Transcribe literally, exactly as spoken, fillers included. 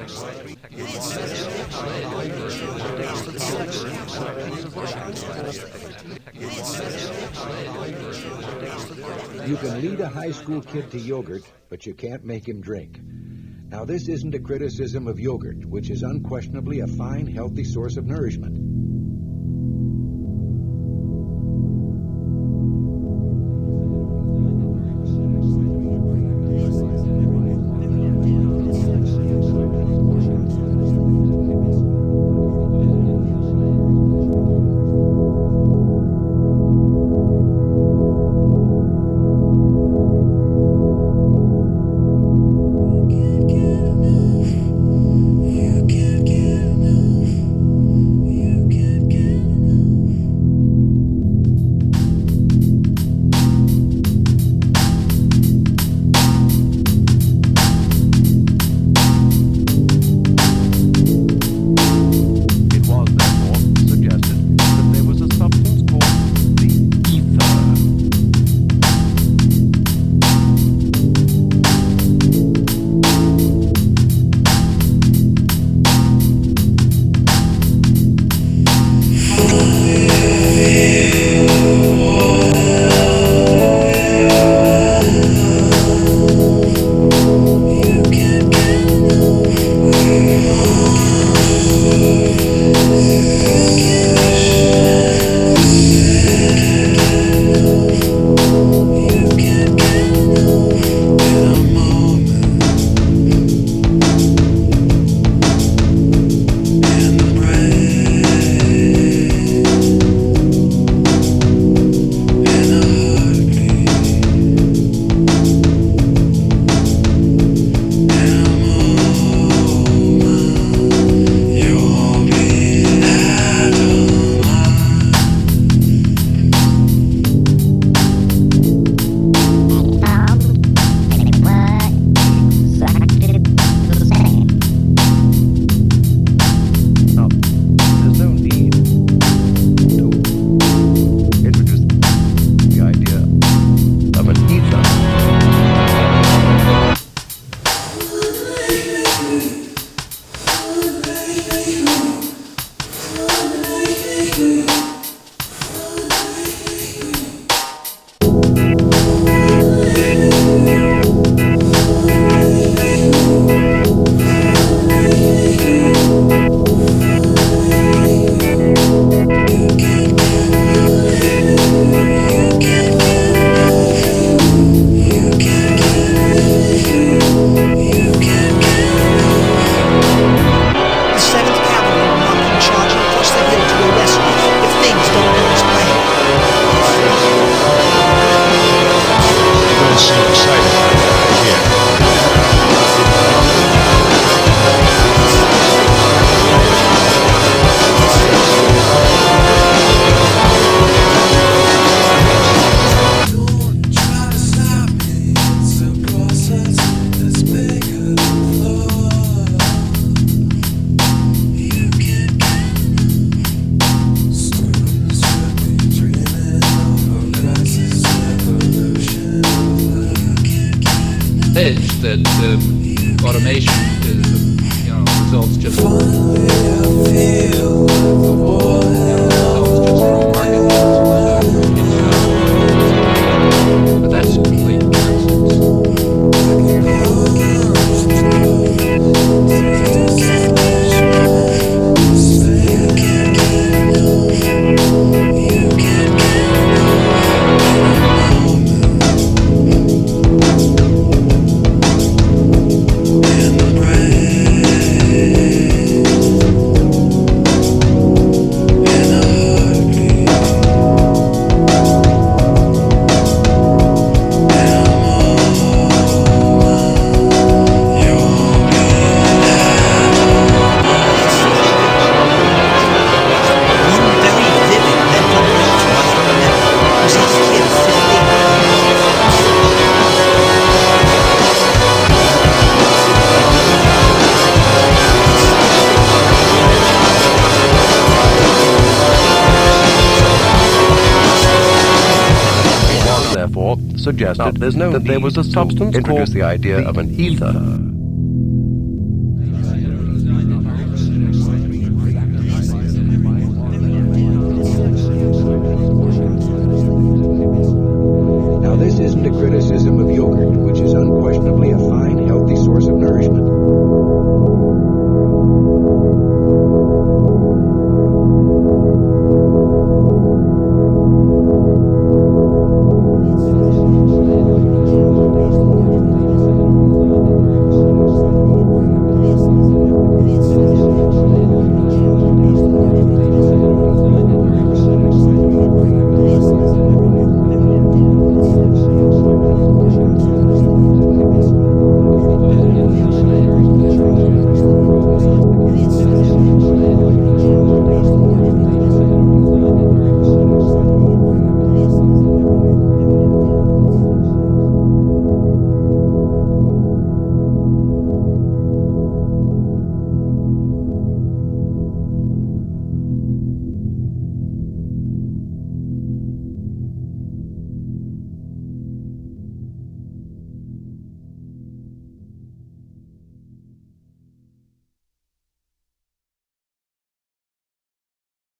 You can lead a high school kid to yogurt, but you can't make him drink. Now, this isn't a criticism of yogurt, which is unquestionably a fine, healthy source of nourishment. That uh, automation is, you know, results just from but that's complete suggested there's no that there was a substance introduced the idea of an ether. this isn't a criticism of yogurt, which is unquestionably a fine, healthy source of nourishment.